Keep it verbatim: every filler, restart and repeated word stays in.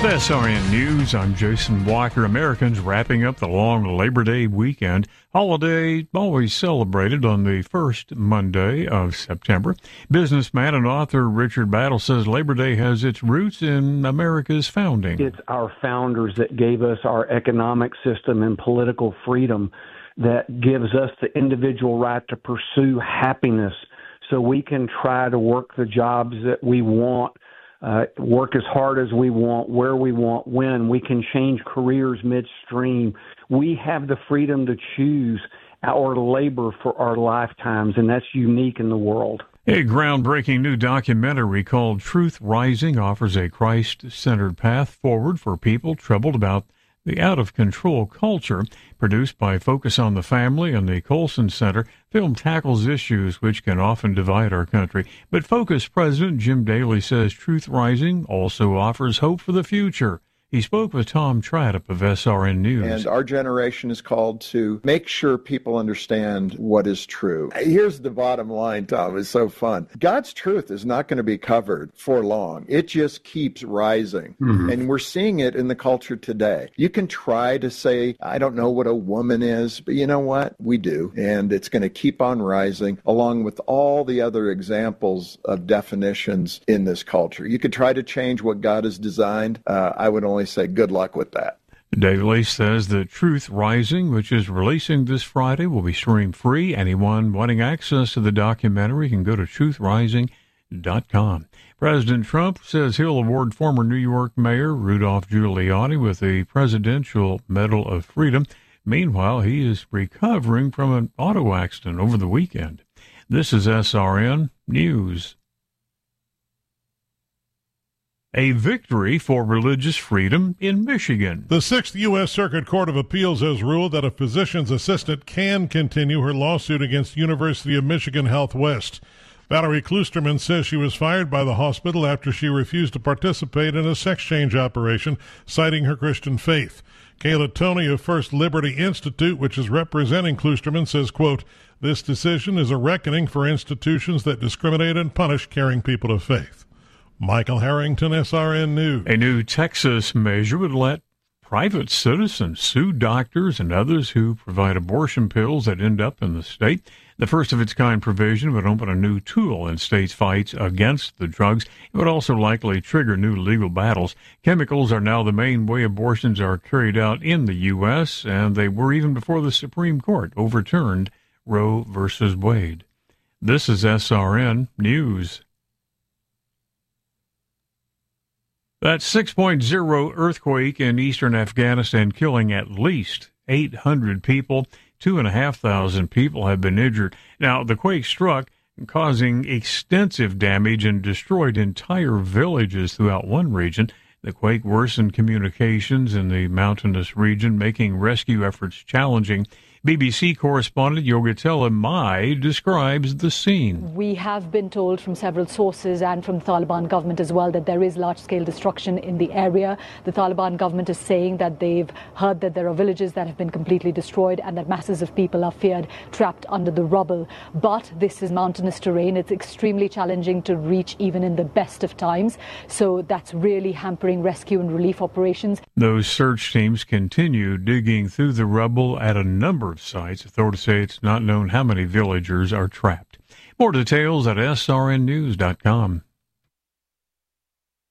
S R N News, I'm Jason Walker. Americans wrapping up the long Labor Day weekend. Holiday always celebrated on the first Monday of September. Businessman and author Richard Battle says Labor Day has its roots in America's founding. It's our founders that gave us our economic system and political freedom that gives us the individual right to pursue happiness so we can try to work the jobs that we want. Uh, work as hard as we want, where we want, when. We can change careers midstream. We have the freedom to choose our labor for our lifetimes, and that's unique in the world. A groundbreaking new documentary called Truth Rising offers a Christ-centered path forward for people troubled about the out-of-control culture. Produced by Focus on the Family and the Colson Center, film tackles issues which can often divide our country. But Focus President Jim Daly says Truth Rising also offers hope for the future. He spoke with Tom Tradup of S R N News. And our generation is called to make sure people understand what is true. Here's the bottom line, Tom. It's so fun. God's truth is not going to be covered for long. It just keeps rising. Mm-hmm. And we're seeing it in the culture today. You can try to say, I don't know what a woman is, but you know what? We do. And it's going to keep on rising along with all the other examples of definitions in this culture. You could try to change what God has designed. Uh, I would only say good luck with that. Daly says that Truth Rising, which is releasing this Friday, will be streamed free. Anyone wanting access to the documentary can go to truth rising dot com. President Trump says he'll award former New York Mayor Rudolph Giuliani with the Presidential Medal of Freedom. Meanwhile, he is recovering from an auto accident over the weekend. This is S R N News. A victory for religious freedom in Michigan. The Sixth U S. Circuit Court of Appeals has ruled that a physician's assistant can continue her lawsuit against University of Michigan Health West. Valerie Klusterman says she was fired by the hospital after she refused to participate in a sex change operation, citing her Christian faith. Kayla Toney of First Liberty Institute, which is representing Klusterman, says, quote, "This decision is a reckoning for institutions that discriminate and punish caring people of faith." Michael Harrington, S R N News. A new Texas measure would let private citizens sue doctors and others who provide abortion pills that end up in the state. The first-of-its-kind provision would open a new tool in states' fights against the drugs. It would also likely trigger new legal battles. Chemicals are now the main way abortions are carried out in the U S, and they were even before the Supreme Court overturned Roe versus Wade. This is S R N News. That six point oh earthquake in eastern Afghanistan killing at least eight hundred people. Two and a half thousand people have been injured. Now, the quake struck, causing extensive damage and destroyed entire villages throughout one region. The quake worsened communications in the mountainous region, making rescue efforts challenging. B B C correspondent Yogatella Mai describes the scene. We have been told from several sources and from the Taliban government as well that there is large-scale destruction in the area. The Taliban government is saying that they've heard that there are villages that have been completely destroyed and that masses of people are feared trapped under the rubble. But this is mountainous terrain. It's extremely challenging to reach even in the best of times. So that's really hampering rescue and relief operations. Those search teams continue digging through the rubble at a number of sites. Authorities say it's not known how many villagers are trapped. More details at S R N news dot com.